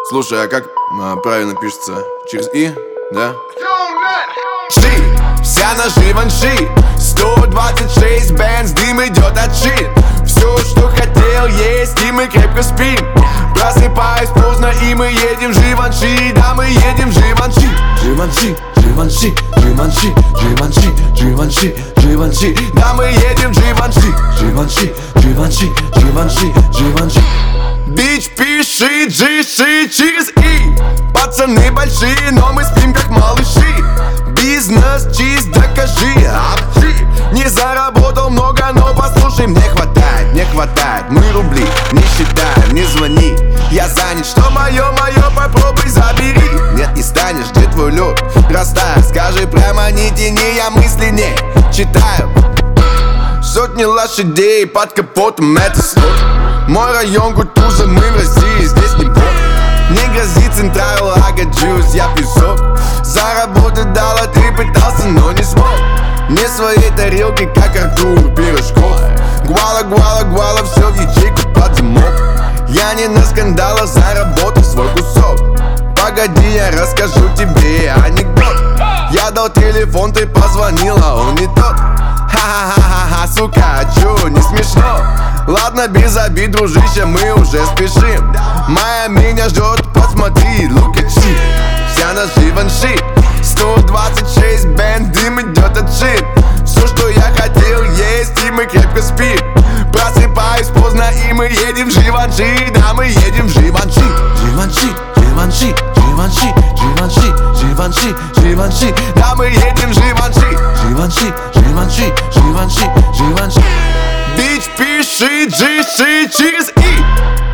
Слушай, а как правильно пишется? Через И, да? Вся на Живанши 126 бенз, дым идет от шин. Все, что хотел есть, и мы крепко спим. Просыпаюсь поздно, и мы едем в Живанши. Да, мы едем в Живанши. Живанши, Живанши, Живанши, Живанши, Живанши, Живанши. Да, мы едем в Живанши. Живанши, Живанши, Живанши, Живанши. Бич, пиши, джиши через И. Пацаны большие, но мы спим как малыши. Бизнес чист, докажи, апчи. Не заработал много, но послушай, мне хватает. Мы рубли не считаем, не звони. Я занят, что мое, попробуй забери. Нет, не станешь, где твой лед? Растает, скажи прямо, не тяни, я мысли не читаю. Сотни лошадей под капотом, это слот. Мой район Кутуза, мы в России, здесь не бот. Не грозит Централ Лага Джуз, я песок. Заработать дала, ты пытался, но не смог. Не своей тарелки, как Артур Пирожков. Гуала, все в ячейку под замок. Я не на скандалах, заработал свой кусок. Погоди, я расскажу тебе анекдот. Я дал телефон, ты позвонила, он не тот. Ха-ха-ха-ха, сука, а чё, не смешно? Ладно, без обид, дружище, мы уже спешим. Майя меня ждет, посмотри, look at she. Вся на Живанши 126 бенз, дым идет от шин. Все, что я хотел есть, и мы крепко спим. Просыпаюсь поздно, и мы едем в Живанши. Да, мы едем в Живанши. Живанши, Живанши, Живанши, Живанши, Живанши, Живанши. Да, мы едем в Живанши. Живанши, Живанши, Живанши, Живанши. Бич, пиши, джиши через И.